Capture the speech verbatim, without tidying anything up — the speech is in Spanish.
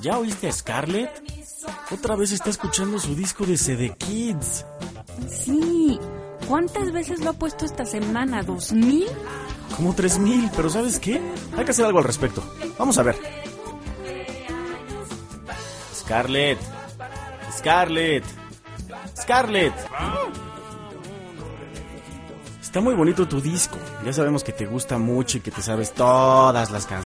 ¿Ya oíste a Scarlett? Otra vez está escuchando su disco de C D Kids. Sí. ¿Cuántas veces lo ha puesto esta semana? ¿Dos mil? Como tres mil, pero ¿sabes qué? Hay que hacer algo al respecto. Vamos a ver. Scarlett. Scarlett. Scarlett. Está muy bonito tu disco. Ya sabemos que te gusta mucho y que te sabes todas las canciones.